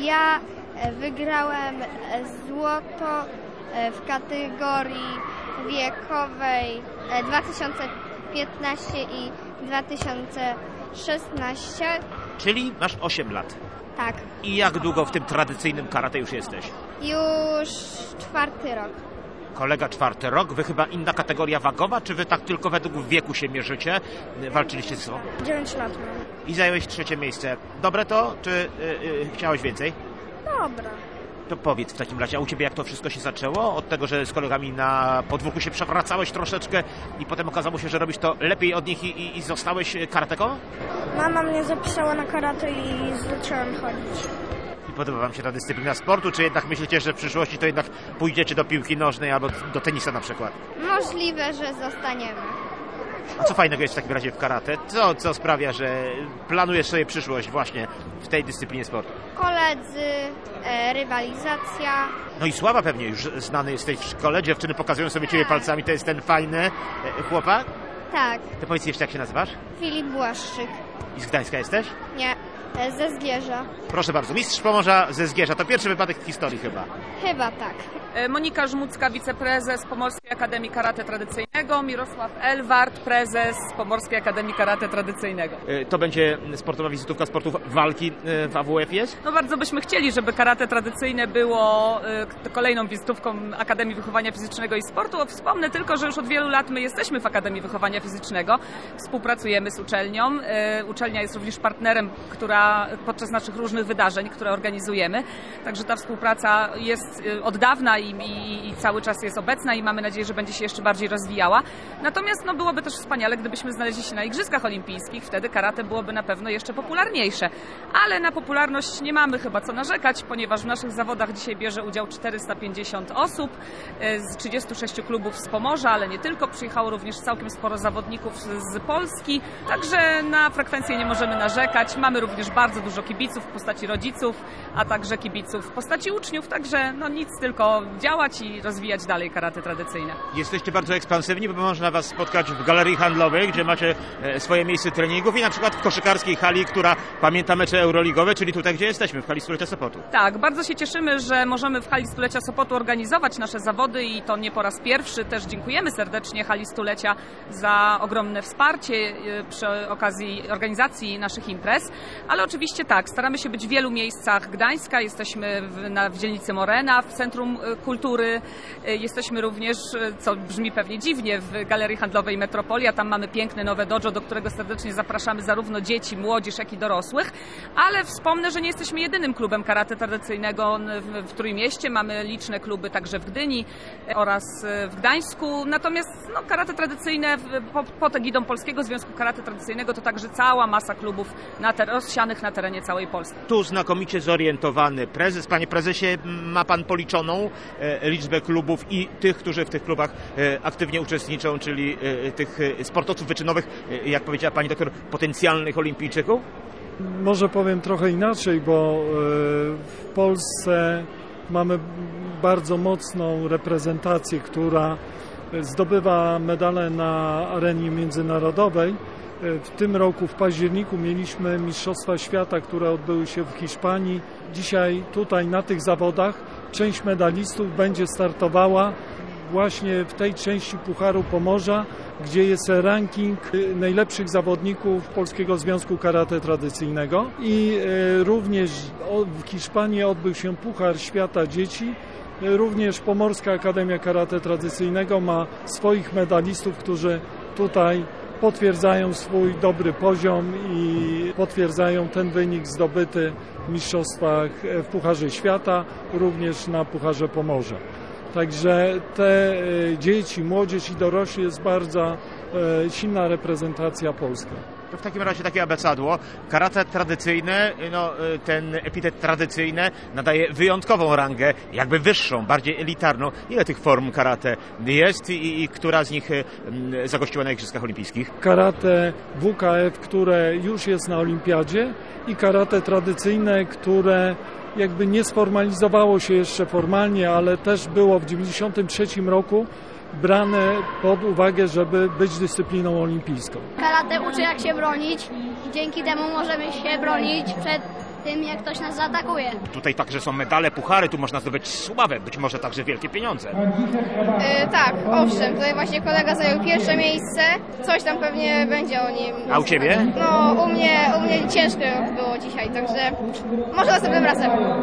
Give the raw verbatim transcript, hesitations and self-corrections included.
Ja wygrałem złoto w kategorii wiekowej dwa tysiące piętnaście i dwa tysiące szesnaście. Czyli masz osiem lat. Tak. I jak długo w tym tradycyjnym karate już jesteś? Już czwarty rok. Kolega czwarty rok. Wy chyba inna kategoria wagowa, czy wy tak tylko według wieku się mierzycie? Walczyliście ze sobą? dziewięć lat mam. I zająłeś trzecie miejsce. Dobre to, czy yy, yy, chciałeś więcej? Dobra. To powiedz w takim razie, a u Ciebie jak to wszystko się zaczęło? Od tego, że z kolegami na podwórku się przewracałeś troszeczkę i potem okazało się, że robisz to lepiej od nich i, i, i zostałeś karateką? Mama mnie zapisała na karate i zacząłem chodzić. I podoba Wam się ta dyscyplina sportu, czy jednak myślicie, że w przyszłości to jednak pójdziecie do piłki nożnej albo do tenisa na przykład? Możliwe, że zostaniemy. A co fajnego jest w takim razie w karate? Co, co sprawia, że planujesz sobie przyszłość właśnie w tej dyscyplinie sportu? Koledzy, e, rywalizacja. No i sława pewnie już znany jesteś w szkole, dziewczyny pokazują sobie Ciebie palcami, to jest ten fajny e, chłopak? Tak. To powiedz jeszcze, jak się nazywasz? Filip Błaszczyk. I z Gdańska jesteś? Nie, e, ze Zgierza. Proszę bardzo, mistrz Pomorza ze Zgierza. To pierwszy wypadek w historii chyba. Chyba tak. Monika Żmudzka, wiceprezes Pomorskiej Akademii Karate Tradycyjnego, Mirosław Elwart, prezes Pomorskiej Akademii Karate Tradycyjnego. To będzie sportowa wizytówka sportów walki w A W F jest? No bardzo byśmy chcieli, żeby karate tradycyjne było kolejną wizytówką Akademii Wychowania Fizycznego i Sportu. Wspomnę tylko, że już od wielu lat my jesteśmy w Akademii Wychowania Fizycznego, współpracujemy z uczelnią. Uczelnia jest również partnerem, która podczas naszych różnych wydarzeń, które organizujemy. Także ta współpraca jest od dawna i, i, i cały czas jest obecna i mamy nadzieję, że będzie się jeszcze bardziej rozwijała. Natomiast no, byłoby też wspaniale, gdybyśmy znaleźli się na Igrzyskach Olimpijskich. Wtedy karate byłoby na pewno jeszcze popularniejsze. Ale na popularność nie mamy chyba co narzekać, ponieważ w naszych zawodach dzisiaj bierze udział czterysta pięćdziesiąt osób z trzydziestu sześciu klubów z Pomorza, ale nie tylko. Przyjechało również całkiem sporo zawodników z Polski. Także na frekwencję nie możemy narzekać. Mamy również bardzo dużo kibiców w postaci rodziców, a także kibiców w postaci uczniów. Także no nic, tylko działać i rozwijać dalej karate tradycyjne. Jesteście bardzo ekspansywni, bo można Was spotkać w galerii handlowej, gdzie macie swoje miejsce treningów i na przykład w koszykarskiej hali, która pamięta mecze euroligowe, czyli tutaj, gdzie jesteśmy, w hali Stulecia Sopotu. Tak, bardzo się cieszymy, że możemy w hali Stulecia Sopotu organizować nasze zawody i to nie po raz pierwszy. Też dziękujemy serdecznie hali Stulecia za ogromne wsparcie przy okazji organizacji naszych imprez, ale oczywiście tak, staramy się być w wielu miejscach Gdańska, jesteśmy w, na, w dzielnicy Morena, w Centrum Kultury, jesteśmy również, co brzmi pewnie dziwnie, w Galerii Handlowej Metropolia, tam mamy piękne nowe dojo, do którego serdecznie zapraszamy zarówno dzieci, młodzież, jak i dorosłych, ale wspomnę, że nie jesteśmy jedynym klubem karate tradycyjnego w, w Trójmieście, mamy liczne kluby także w Gdyni oraz w Gdańsku, natomiast no, karate tradycyjne pod, pod egidą Polskiego Związku Karate Tradycyjnego to także cała masa klubów na ter- rozsianych na terenie całej Polski. Tu znakomicie zorientowany prezes. Panie prezesie, ma Pan policzoną e, liczbę klubów i tych, którzy w tych klubach e, aktywnie uczestniczą, czyli e, tych e, sportowców wyczynowych, e, jak powiedziała Pani doktor, potencjalnych olimpijczyków? Może powiem trochę inaczej, bo e, w Polsce mamy bardzo mocną reprezentację, która zdobywa medale na arenie międzynarodowej. W tym roku w październiku mieliśmy Mistrzostwa Świata, które odbyły się w Hiszpanii. Dzisiaj tutaj na tych zawodach część medalistów będzie startowała właśnie w tej części Pucharu Pomorza, gdzie jest ranking najlepszych zawodników Polskiego Związku Karate Tradycyjnego. I również w Hiszpanii odbył się Puchar Świata Dzieci. Również Pomorska Akademia Karate Tradycyjnego ma swoich medalistów, którzy tutaj potwierdzają swój dobry poziom i potwierdzają ten wynik zdobyty w mistrzostwach w Pucharze Świata, również na Pucharze Pomorza. Także te dzieci, młodzież i dorośli jest bardzo silna reprezentacja polska. To w takim razie takie abecadło. Karate tradycyjne, no, ten epitet tradycyjne nadaje wyjątkową rangę, jakby wyższą, bardziej elitarną. Ile tych form karate jest i, i która z nich zagościła na Igrzyskach Olimpijskich? Karate W K F, które już jest na olimpiadzie i karate tradycyjne, które jakby nie sformalizowało się jeszcze formalnie, ale też było w dziewięćdziesiątym trzecim roku brane pod uwagę, żeby być dyscypliną olimpijską. Karate uczy, jak się bronić. Dzięki temu możemy się bronić przed tym, jak ktoś nas zaatakuje. Tutaj także są medale, puchary, tu można zdobyć sławę, być może także wielkie pieniądze. Yy, tak, owszem, tutaj właśnie kolega zajął pierwsze miejsce, coś tam pewnie będzie o nim. A u ciebie? No, u mnie, u mnie ciężko było dzisiaj, także może następnym razem.